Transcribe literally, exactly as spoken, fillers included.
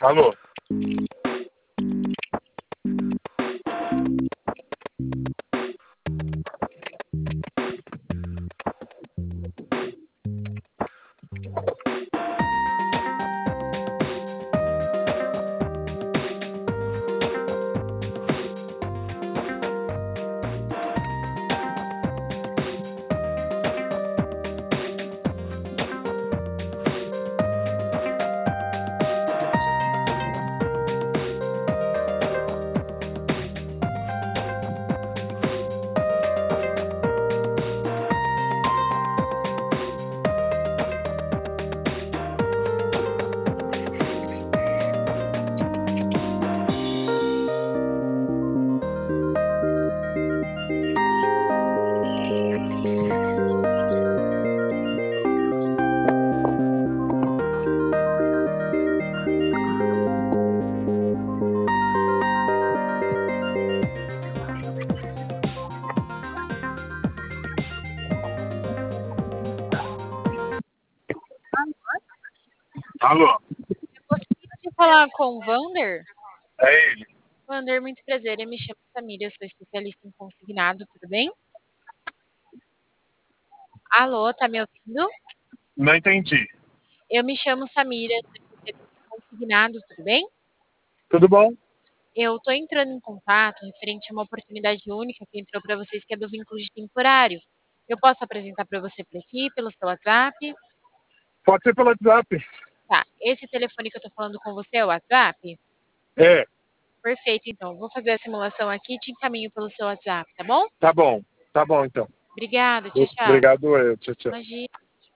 Alô? Alô? Eu gostaria de falar com o Vander. É ele. Vander, muito prazer. Eu me chamo Samira, eu sou especialista em consignado, tudo bem? Alô, tá me ouvindo? Não entendi. Eu me chamo Samira, sou especialista em consignado, tudo bem? Tudo bom? Eu tô entrando em contato referente a uma oportunidade única que entrou para vocês, que é do vínculo de temporário. Eu posso apresentar para você por aqui, pelo seu WhatsApp? Pode ser pelo WhatsApp. Tá, esse telefone que eu tô falando com você é o WhatsApp? É, Perfeito, então. Vou fazer a simulação aqui e te encaminho pelo seu WhatsApp, tá bom? tá bom. Tá bom, então. Obrigada, tchau, tchau. Obrigado, eu. Tchau, tchau. Imagina.